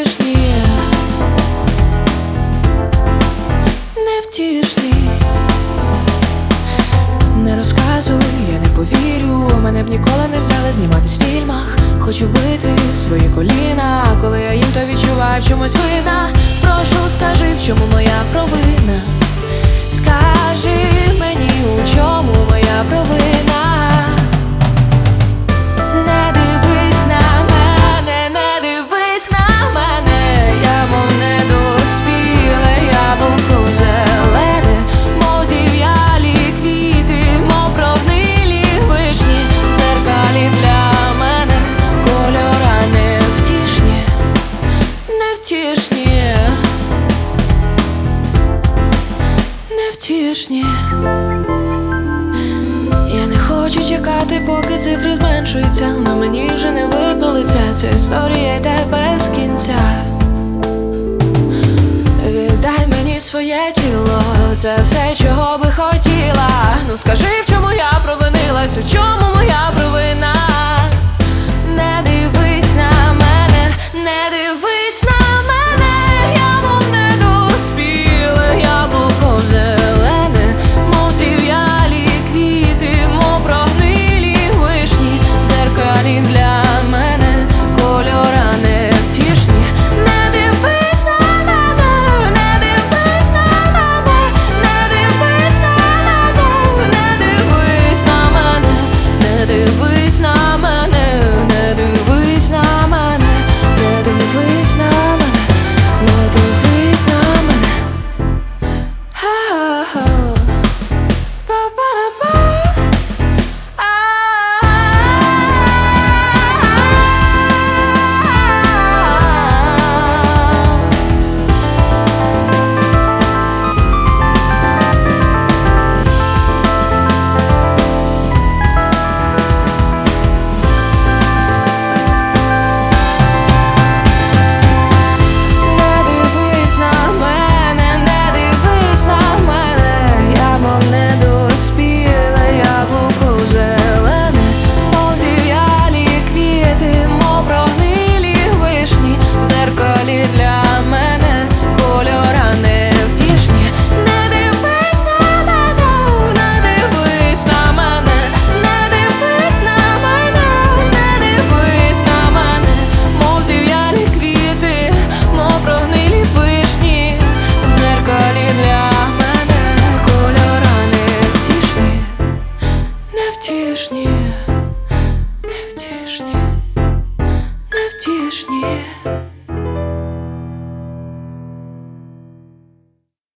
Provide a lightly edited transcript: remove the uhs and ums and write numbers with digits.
невтішні, невтішні. Не розказуй, я не повірю. Мене б ніколи не взяли зніматись в фільмах. Хочу вбити свої коліна. Коли я їм, то відчуваю в чомусь вина. Прошу, скажи, в чому моя провина. Скажи мені, у чому моя провина. Не дивись на мене, не дивись на мене. Я мов недоспіле яблуко зелене, мов зів'ялі квіти, мов провнилі вишні. В дзеркалі для мене кольора невтішні, невтішні, невтішні. Я не хочу чекати, поки цифри зменшуються. На мені вже не видно лиця. Ця історія йде без кінця. Віддай мені своє тіло, це все, чого би хотіла. Ну скажи, в чому я провинилась, у чому моя провина.